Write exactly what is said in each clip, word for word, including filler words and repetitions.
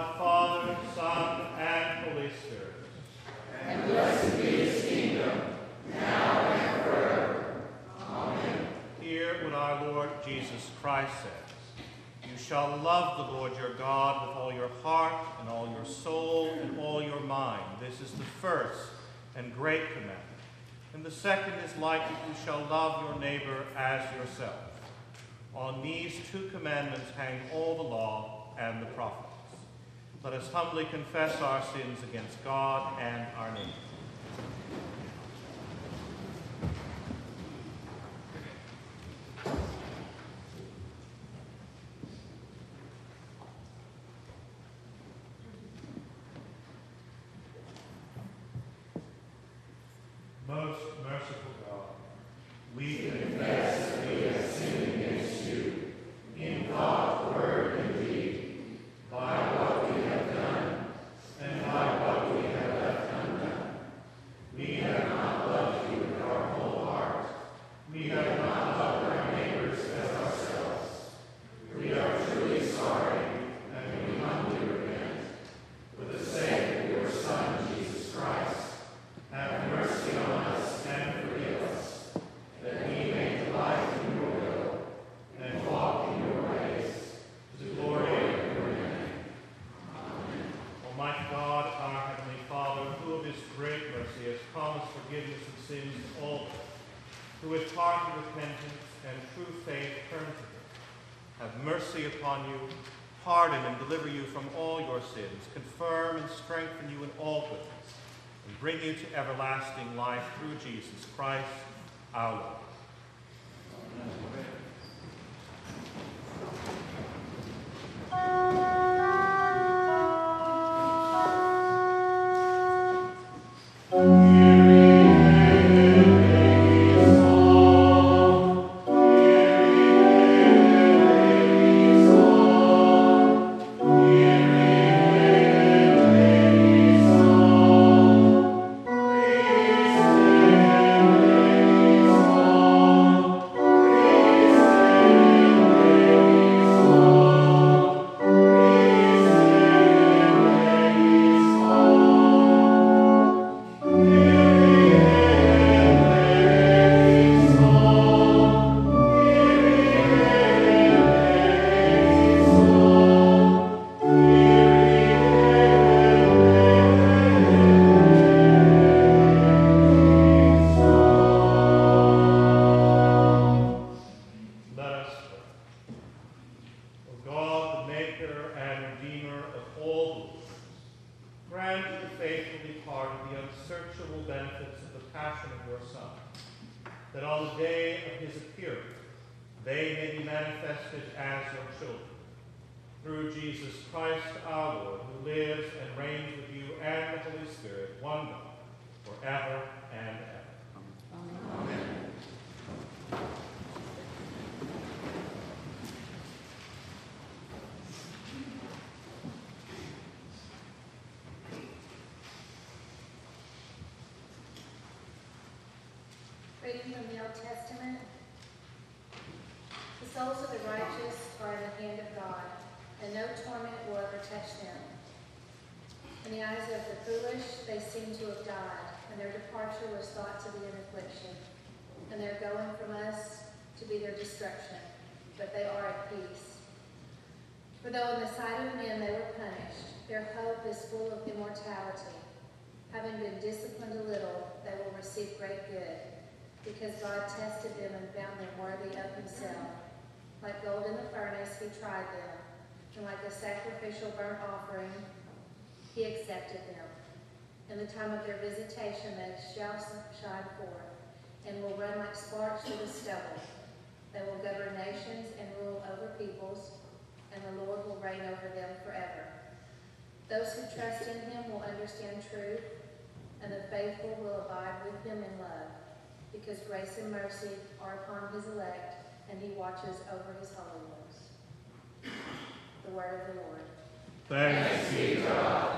God, Father, Son, and Holy Spirit. And blessed be his kingdom, now and forever. Amen. Hear what our Lord Jesus Christ says. You shall love the Lord your God with all your heart and all your soul and all your mind. This is the first and great commandment. And the second is like it, you shall love your neighbor as yourself. On these two commandments hang all the law and the prophets. Let us humbly confess our sins against God and our neighbor. Most merciful God, we confess that we have sinned against you in thought, word, and deed, by what we have done and by what we have left undone. We have not loved you with our whole heart. We have not loved our neighbors as ourselves. We are truly sorry, and we humbly repent. For the sake of your Son, Jesus Christ, have mercy on us and forgive us, that we may delight in your will and walk in your ways, to the glory of your name. Amen. Almighty God, our Heavenly Father, who of his great mercy has promised forgiveness of sins to all, who with hearty repentance and true faith turn to him, have mercy upon you, pardon and deliver you from all your sins, confirm and strengthen you in all goodness, and bring you to everlasting life through Jesus Christ, our Lord. Amen. Reading from the Old Testament. The souls of the righteous are in the hand of God, and no torment will ever touch them. In the eyes of the foolish, they seem to have died, and their departure was thought to be an affliction, and their going from us to be their destruction, but they are at peace. For though in the sight of men they were punished, their hope is full of immortality. Having been disciplined a little, they will receive great good, because God tested them and found them worthy of himself. Like gold in the furnace, he tried them, and like a sacrificial burnt offering, he accepted them. In the time of their visitation, they shall shine forth, and will run like sparks through the stubble. They will govern nations and rule over peoples, and the Lord will reign over them forever. Those who trust in him will understand truth, and the faithful will abide with him in love, because grace and mercy are upon his elect, and he watches over his holy ones. The word of the Lord. Thanks be to God.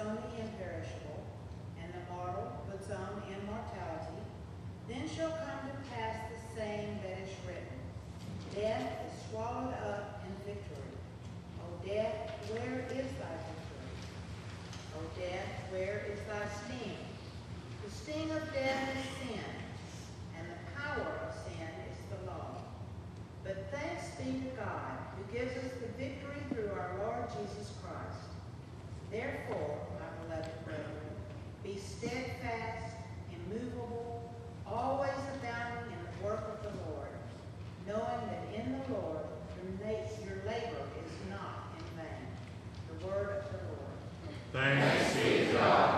on the imperishable, and the mortal puts on immortality, then shall come to pass the saying that is written, Death is swallowed up in victory. O death, where is thy victory? O death, where is thy sting? The sting of death is sin, and the power of sin is the law. But thanks be to God, who gives us the victory through our Lord Jesus Christ. Therefore, my beloved brethren, be steadfast, immovable, always abounding in the work of the Lord, knowing that in the Lord your labor is not in vain. The word of the Lord. Thanks be to God.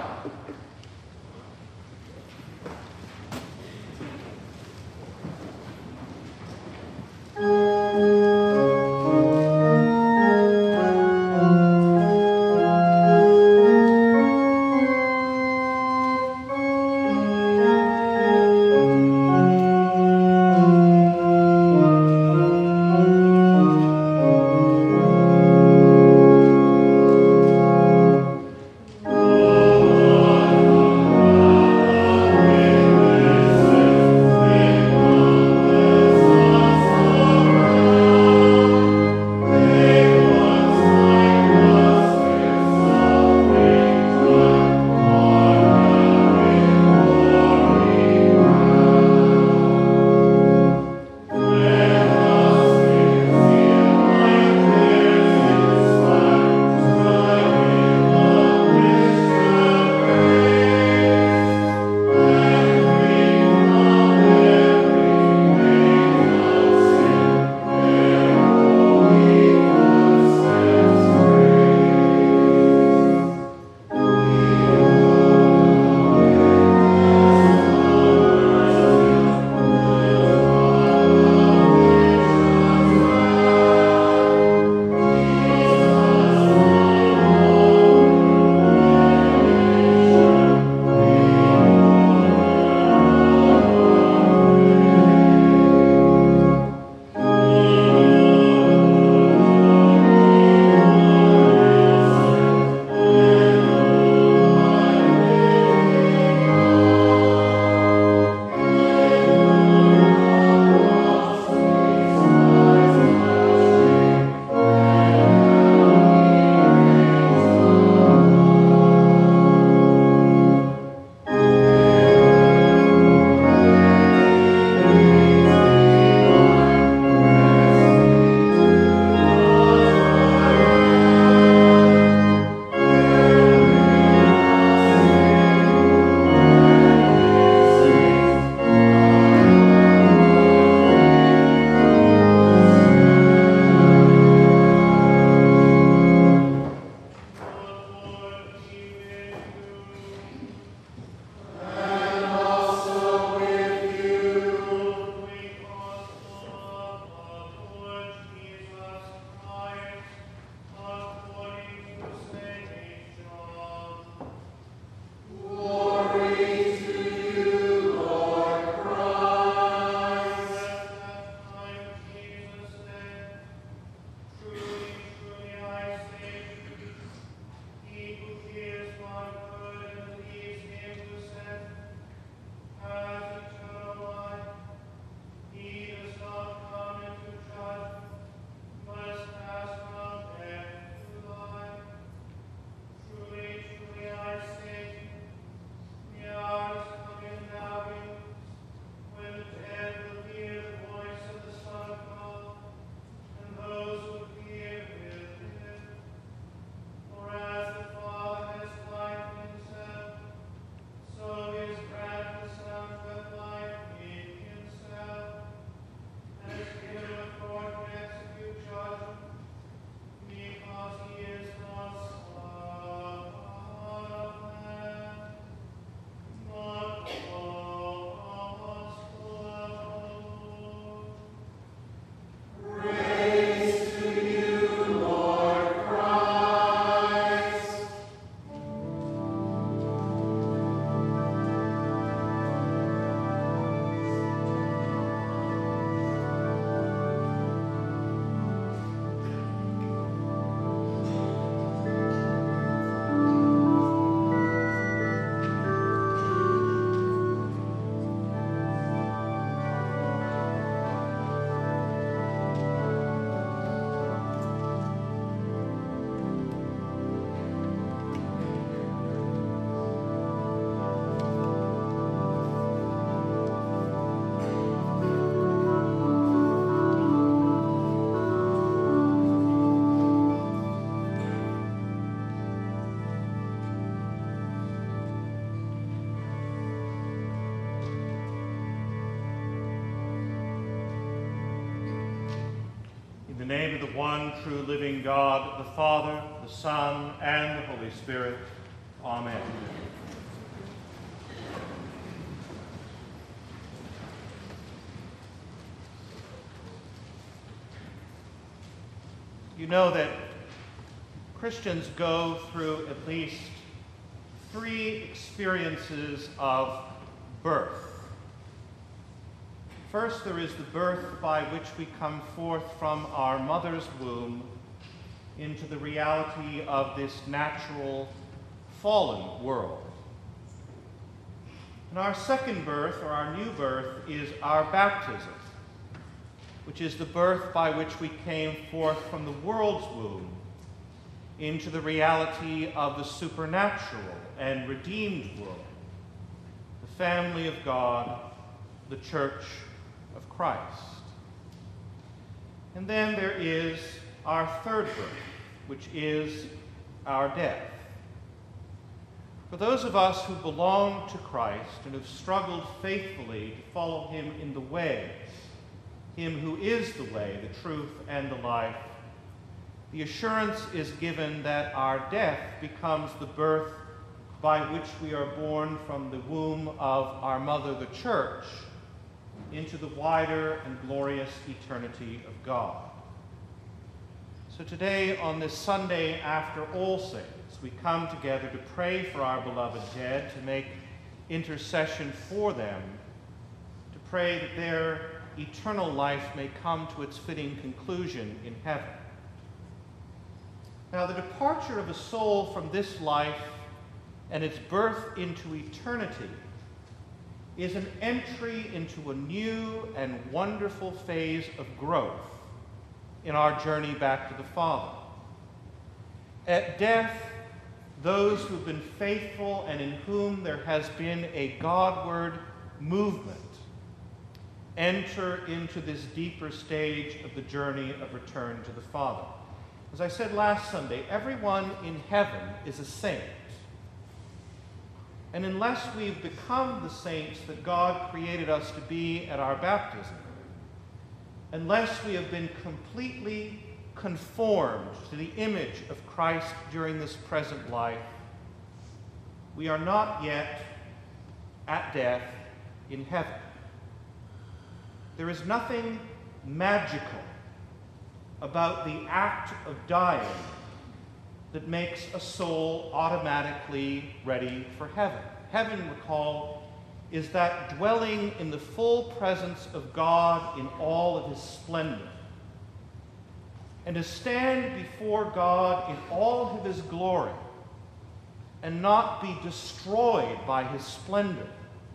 In the name of the one true living God, the Father, the Son, and the Holy Spirit. Amen. You know that Christians go through at least three experiences of birth. First, there is the birth by which we come forth from our mother's womb into the reality of this natural, fallen world. And our second birth, or our new birth, is our baptism, which is the birth by which we came forth from the world's womb into the reality of the supernatural and redeemed world, the family of God, the church of Christ. And then there is our third birth, which is our death. For those of us who belong to Christ and have struggled faithfully to follow him in the way, him who is the way, the truth, and the life, the assurance is given that our death becomes the birth by which we are born from the womb of our mother, the church, into the wider and glorious eternity of God. So today, on this Sunday after All Saints, we come together to pray for our beloved dead, to make intercession for them, to pray that their eternal life may come to its fitting conclusion in heaven. Now, the departure of a soul from this life and its birth into eternity is an entry into a new and wonderful phase of growth in our journey back to the Father. At death, those who've been faithful and in whom there has been a Godward movement enter into this deeper stage of the journey of return to the Father. As I said last Sunday, everyone in heaven is a saint. And unless we've become the saints that God created us to be at our baptism, unless we have been completely conformed to the image of Christ during this present life, we are not yet at death in heaven. There is nothing magical about the act of dying that makes a soul automatically ready for heaven. Heaven, recall, is that dwelling in the full presence of God in all of his splendor. And to stand before God in all of his glory and not be destroyed by his splendor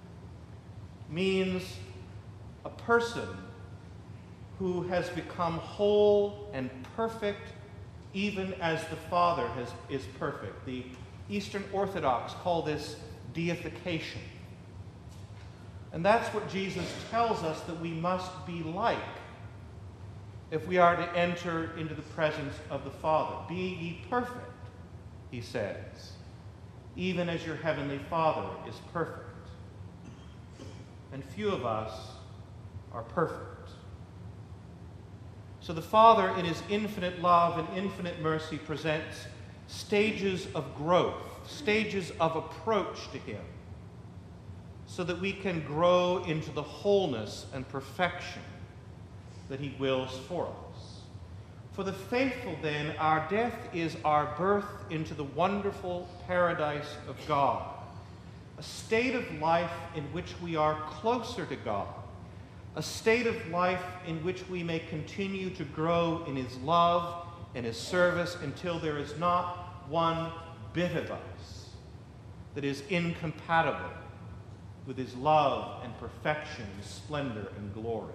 means a person who has become whole and perfect even as the Father has, is perfect. The Eastern Orthodox call this deification. And that's what Jesus tells us that we must be like if we are to enter into the presence of the Father. Be ye perfect, he says, even as your heavenly Father is perfect. And few of us are perfect. So the Father, in his infinite love and infinite mercy, presents stages of growth, stages of approach to him, so that we can grow into the wholeness and perfection that he wills for us. For the faithful, then, our death is our birth into the wonderful paradise of God, a state of life in which we are closer to God, a state of life in which we may continue to grow in his love and his service until there is not one bit of us that is incompatible with his love and perfection, splendor and glory.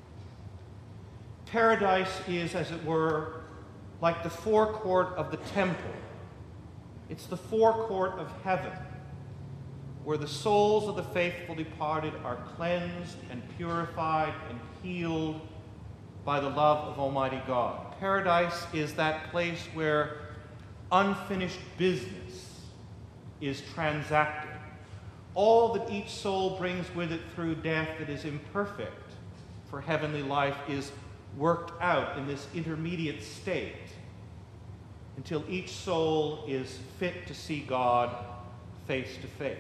Paradise is, as it were, like the forecourt of the temple. It's the forecourt of heaven, where the souls of the faithful departed are cleansed and purified and healed by the love of Almighty God. Paradise is that place where unfinished business is transacted. All that each soul brings with it through death that is imperfect for heavenly life is worked out in this intermediate state until each soul is fit to see God face to face.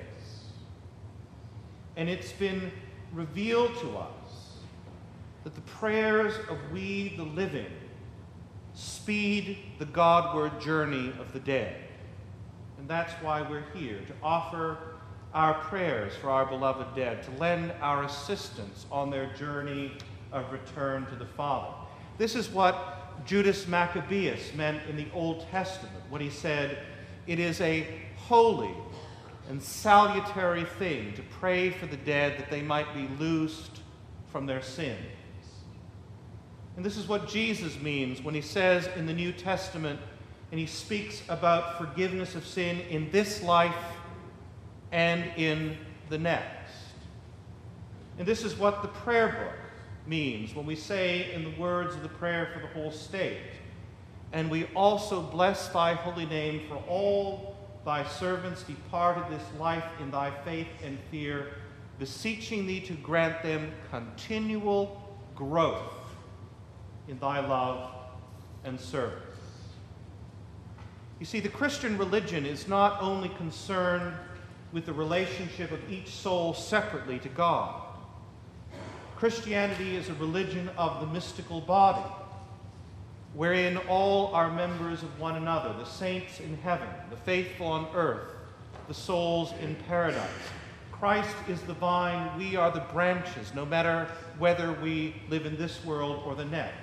And it's been revealed to us that the prayers of we the living speed the Godward journey of the dead. And that's why we're here, to offer our prayers for our beloved dead, to lend our assistance on their journey of return to the Father. This is what Judas Maccabeus meant in the Old Testament when he said, "It is a holy and salutary thing to pray for the dead that they might be loosed from their sins." And this is what Jesus means when he says in the New Testament, and he speaks about forgiveness of sin in this life and in the next. And this is what the prayer book means when we say in the words of the prayer for the whole state, "And we also bless thy holy name for all thy servants departed this life in thy faith and fear, beseeching thee to grant them continual growth in thy love and service." You see, the Christian religion is not only concerned with the relationship of each soul separately to God. Christianity is a religion of the mystical body, wherein all are members of one another, the saints in heaven, the faithful on earth, the souls in paradise. Christ is the vine, we are the branches, no matter whether we live in this world or the next.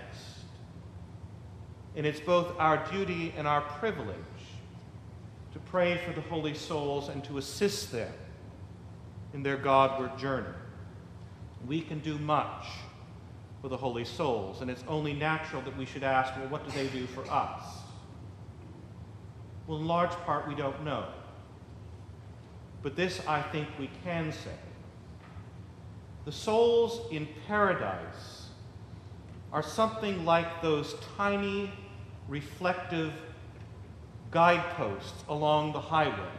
And it's both our duty and our privilege to pray for the holy souls and to assist them in their Godward journey. We can do much for the holy souls, and it's only natural that we should ask, well, what do they do for us? Well, in large part, we don't know. But this, I think, we can say. The souls in paradise are something like those tiny, reflective guideposts along the highway.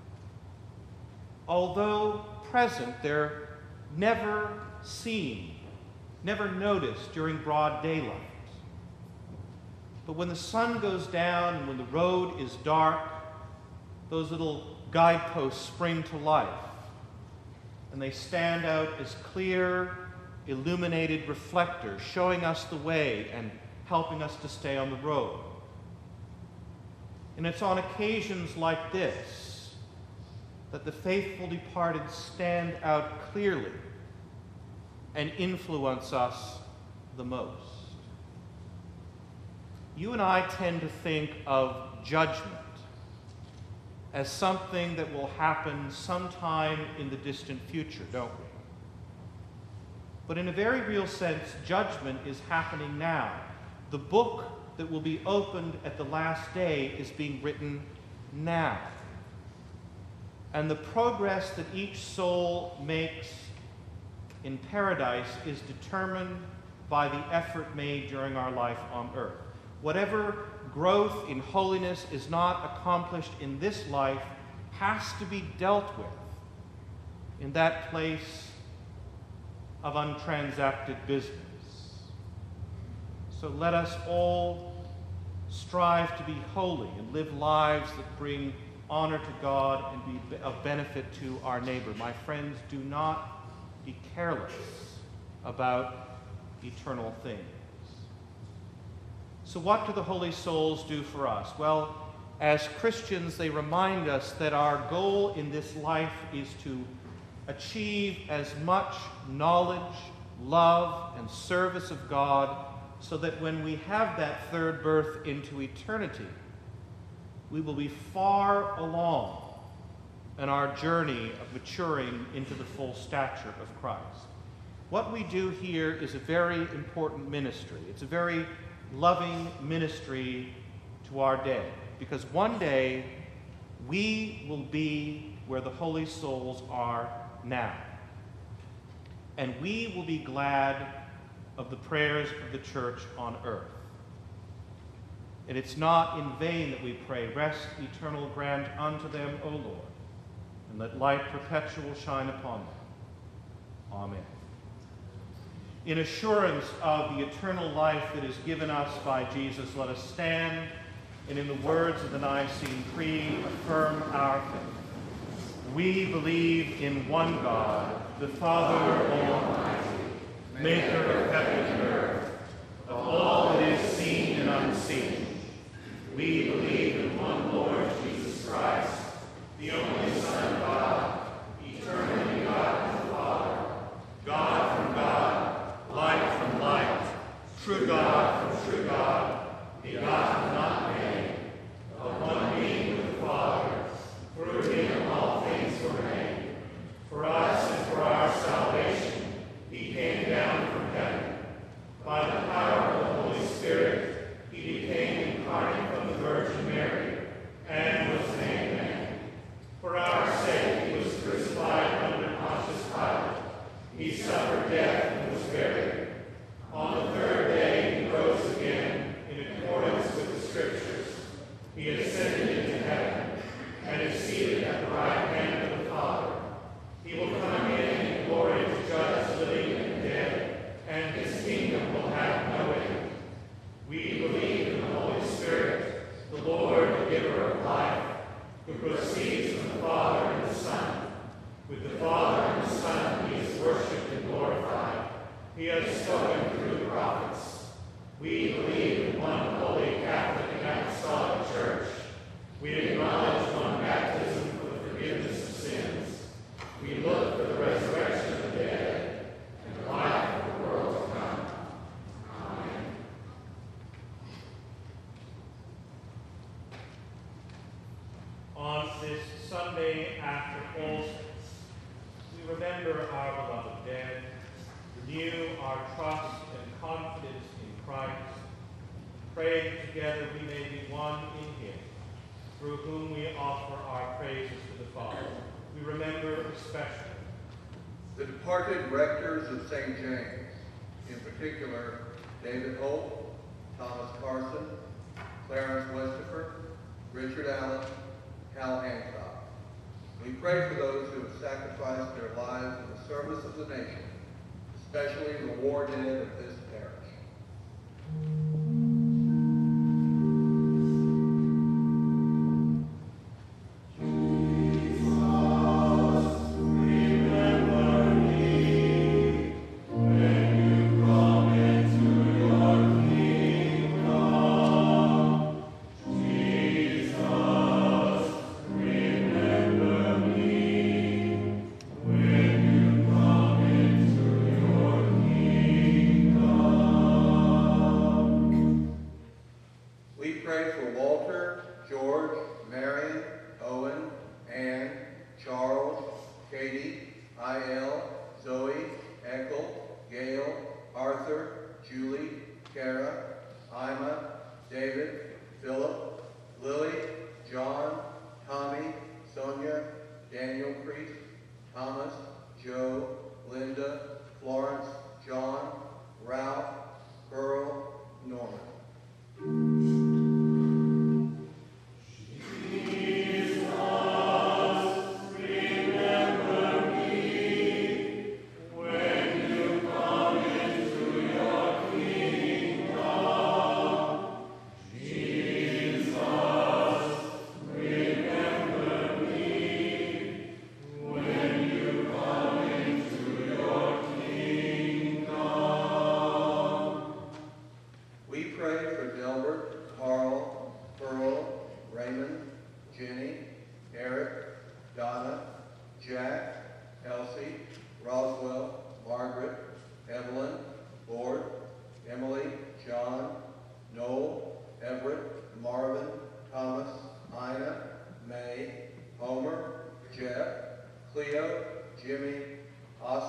Although present, they're never seen, never noticed during broad daylight. But when the sun goes down and when the road is dark, those little guideposts spring to life, and they stand out as clear, illuminated reflectors, showing us the way and helping us to stay on the road. And it's on occasions like this that the faithful departed stand out clearly and influence us the most. You and I tend to think of judgment as something that will happen sometime in the distant future, don't we? But in a very real sense, judgment is happening now. The book that will be opened at the last day is being written now. And the progress that each soul makes in paradise is determined by the effort made during our life on earth. Whatever growth in holiness is not accomplished in this life has to be dealt with in that place of untransacted business. So let us all strive to be holy and live lives that bring honor to God and be of benefit to our neighbor. My friends, do not be careless about eternal things. So what do the holy souls do for us? Well, as Christians, they remind us that our goal in this life is to achieve as much knowledge, love, and service of God so that when we have that third birth into eternity, we will be far along in our journey of maturing into the full stature of Christ. What we do here is a very important ministry. It's a very loving ministry to our day, because one day we will be where the holy souls are now. And we will be glad of the prayers of the church on earth. And it's not in vain that we pray, "Rest eternal grant unto them, O Lord, and let light perpetual shine upon them." Amen. In assurance of the eternal life that is given us by Jesus, let us stand and in the words of the Nicene Creed affirm our faith. We believe in one God, the Father Almighty, maker of heaven and earth, of all that is seen and unseen. We believe in one Lord Jesus Christ, the only Son of God, eternally begotten of the Father, God from God, light from light, true God from true God, begotten, not made, of one being with the Father. Through him all things were made. For us and for our salvation, he came down from heaven. By the power of the Holy Spirit, he became incarnate from the Virgin Mary, and was made man. For our sake, he was crucified under Pontius Pilate. He suffered death and was buried. On the third day, he rose again in accordance with the Scriptures. He ascended into heaven and is seated at the right hand of the Father. He will come again in glory to judge the living and the dead, and his kingdom will have no end. We believe in the Holy Spirit, the Lord, the giver of life, who proceeds from the Father and the Son. With the Father and the Son he is worshipped and glorified. He has spoken through the prophets. We believe in one holy Catholic and Apostolic Church. We acknowledge one baptism for the forgiveness of sins. We look for the resurrection of the dead and the life of the world to come. Amen. On this Sunday after All Saints, we remember our beloved dead, renew our trust and confidence in Christ, pray that together we may be one in him, through whom we offer our praises to the Father. We remember especially the departed rectors of Saint James, in particular David Holt, Thomas Carson, Clarence Westifer, Richard Allen, Hal Hancock. We pray for those who have sacrificed their lives in the service of the nation, especially the war dead of this parish.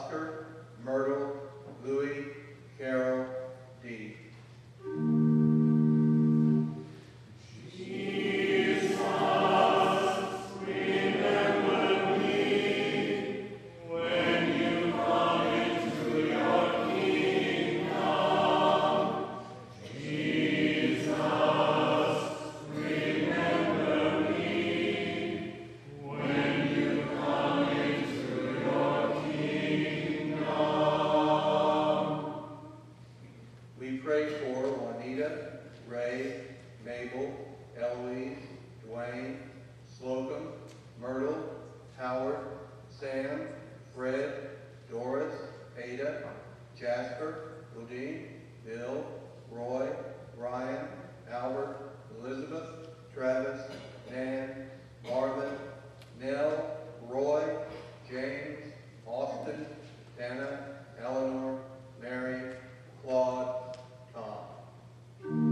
Myrtle, Louis, Carol, Dee. for Juanita, Ray, Mabel, Eloise, Dwayne, Slocum, Myrtle, Howard, Sam, Fred, Doris, Ada, Jasper, Ladine, Bill, Roy, Ryan, Albert, Elizabeth, Travis, Nan, Marvin, Nell, Roy, James, Austin, Dana, Eleanor, Mary, Claude, Tom.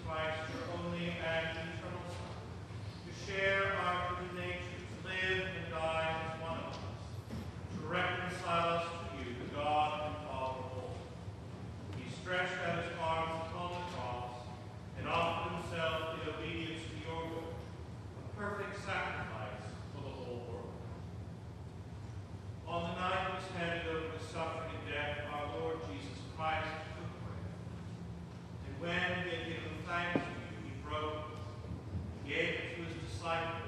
Christ, your only and eternal Son, to share our human nature, to live and die as one of us, to reconcile us to you, the God and Father of all. He stretched out his arms upon the cross and offered himself in obedience to your will, a perfect sacrifice for the whole world. On the night he was handed over to suffering and death, our Lord Jesus Christ took bread. And when he had given thanks to you, he broke it, gave it to his disciples,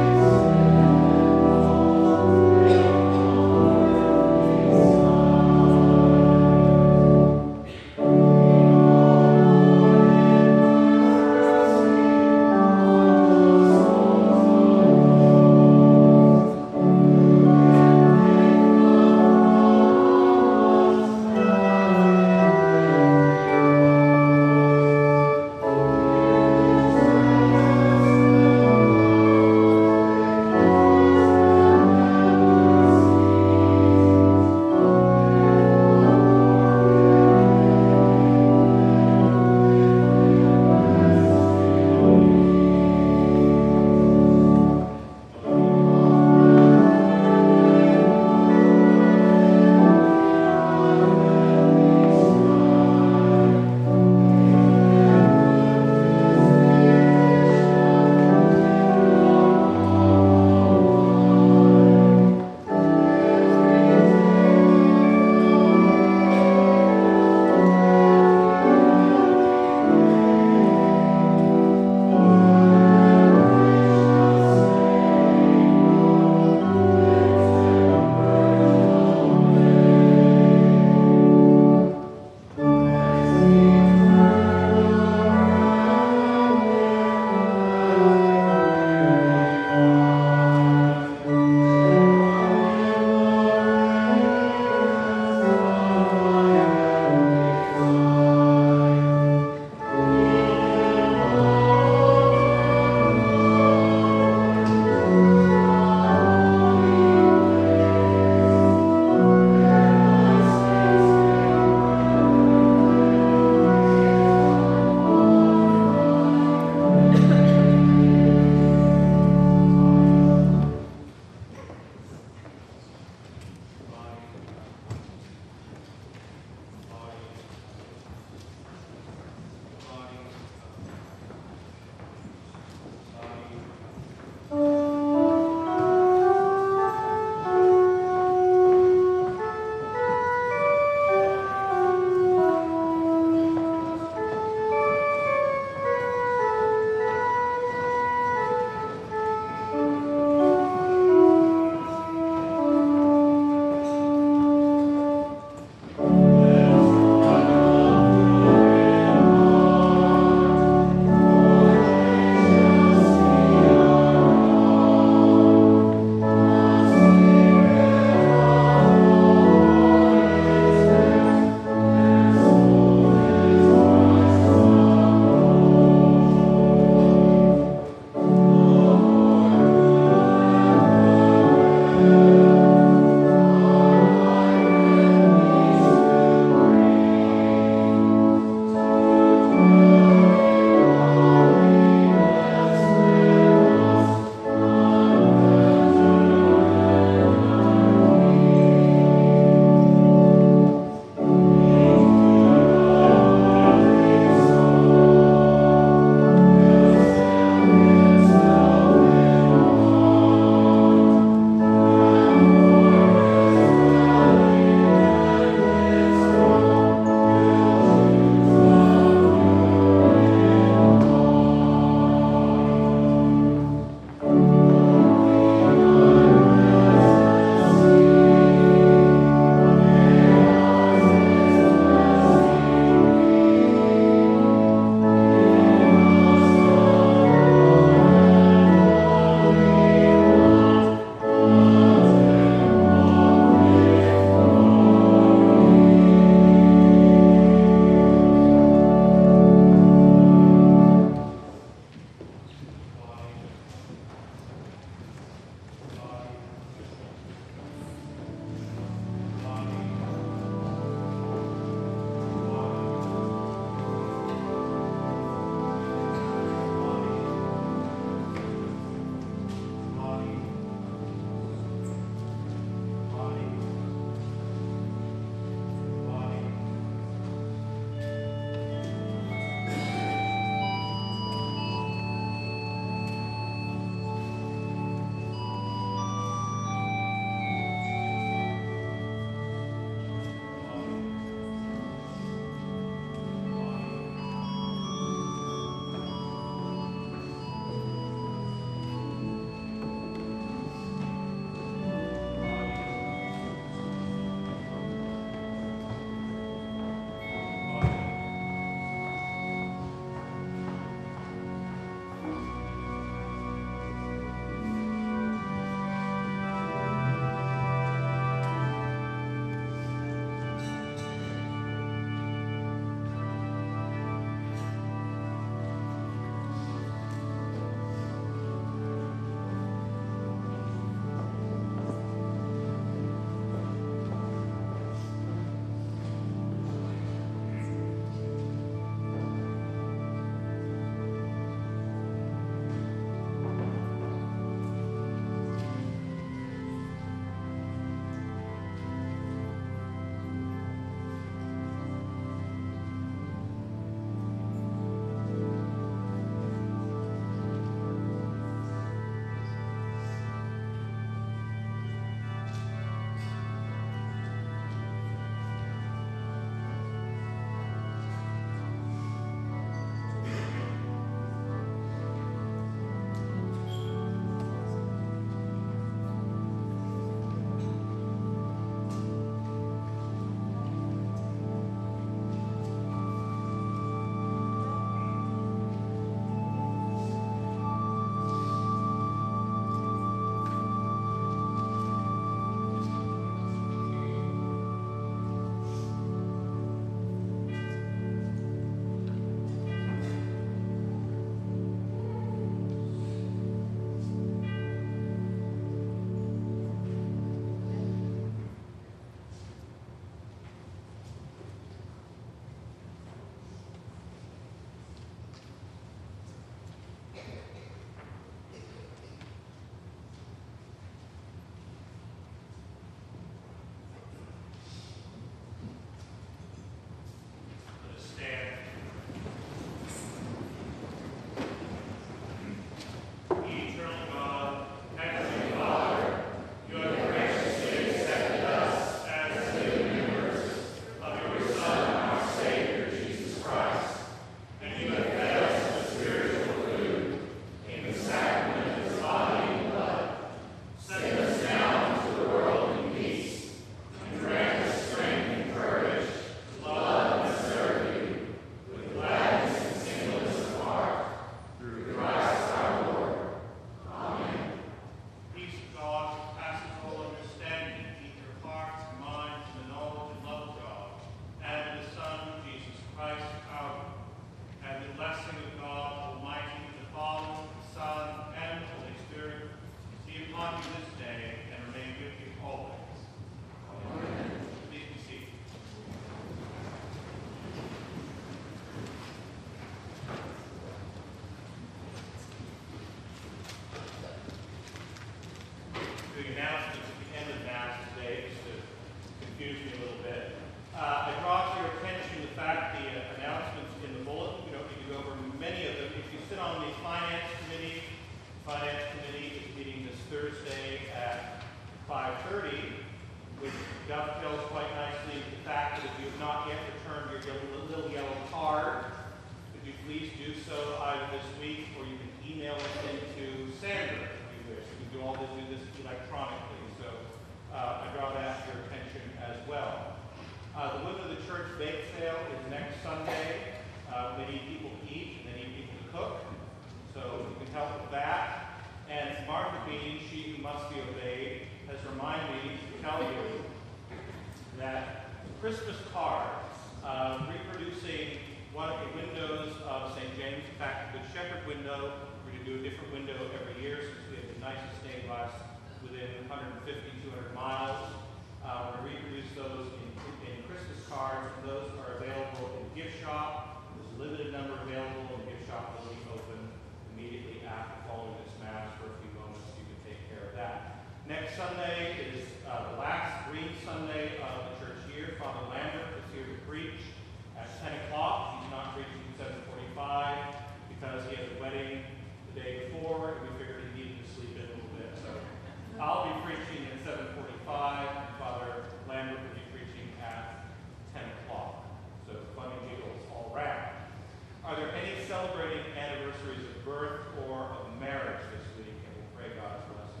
Finance Committee is meeting this Thursday at five thirty, which dovetails quite nicely with the fact that if you have not yet returned your little, little yellow card, could you please do so either this week, or you can email it into Sandra if you wish. You can do all this, do this electronically. So uh, I draw that to your attention as well. Uh, the Women of the Church bake sale is next Sunday. Uh, they need people to eat and they need people to cook. So you can help with that. And Martha Bean, she who must be obeyed, has reminded me to tell you that Christmas cards, uh, reproducing one of the windows of Saint James, in fact, the Good Shepherd window, we're going to do a different window every year since we have the nicest stained glass within one hundred fifty, two hundred miles. Uh, we're going to reproduce those in, in Christmas cards, and those are available in the gift shop. There's a limited number available, and the gift shop will be open immediately after following this Mass for a few moments. You can take care of that. Next Sunday is uh, the last Green Sunday of the church year. Father Lambert is here to preach at ten o'clock. He's not preaching at seven forty-five because he has a wedding the day before, and we figured he needed to sleep in a little bit. So I'll be preaching at seven forty-five, and Father Lambert will be preaching at ten o'clock. So fun and giggles all around. Are there any celebrating anniversaries of birth or of marriage this week? And we'll pray God's blessing.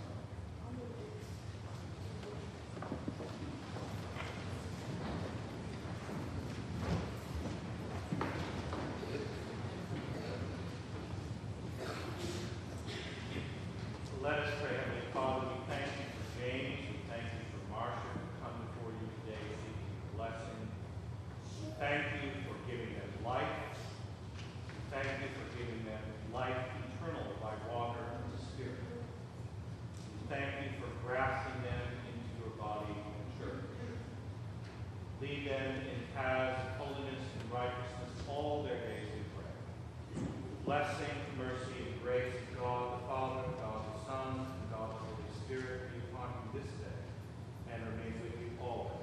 Let us pray. Heavenly Father, we thank you for James. We thank you for Marcia who come before you today seeking blessing. We thank you for giving them life. We thank you for giving them life eternal by water and the Spirit. We thank you for grafting them into your body and church. Lead them in paths of holiness and righteousness all their days, we pray. Blessing, mercy, and grace of God the Father, God the Son, and God the Holy Spirit be upon you this day and remain with you always.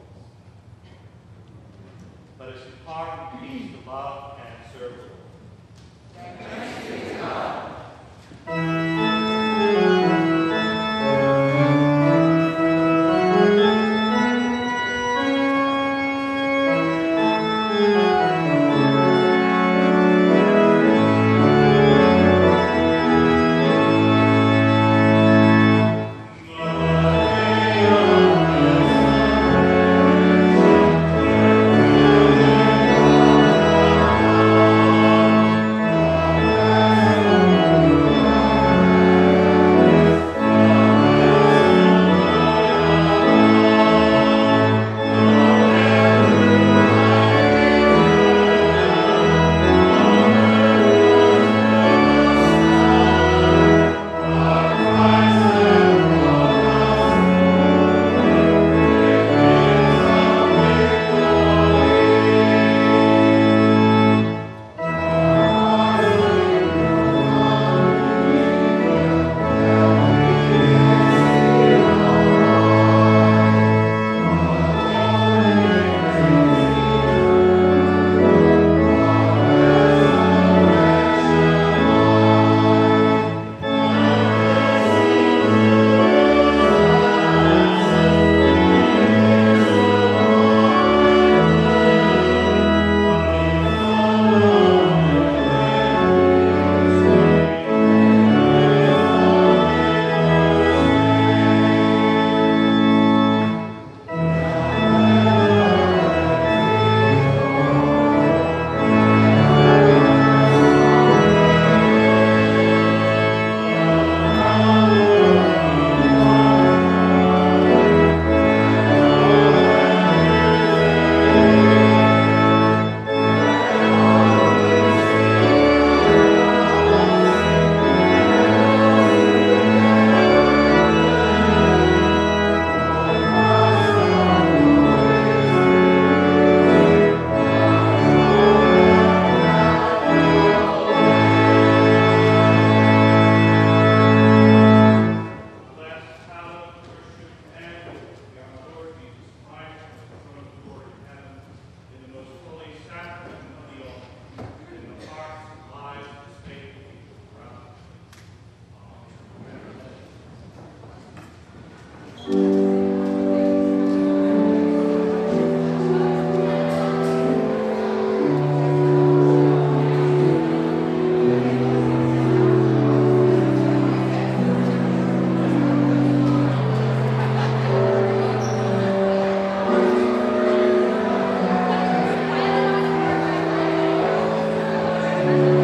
Let us depart in peace to love and serve the Lord. Thanks be to God. Thank you. Amen.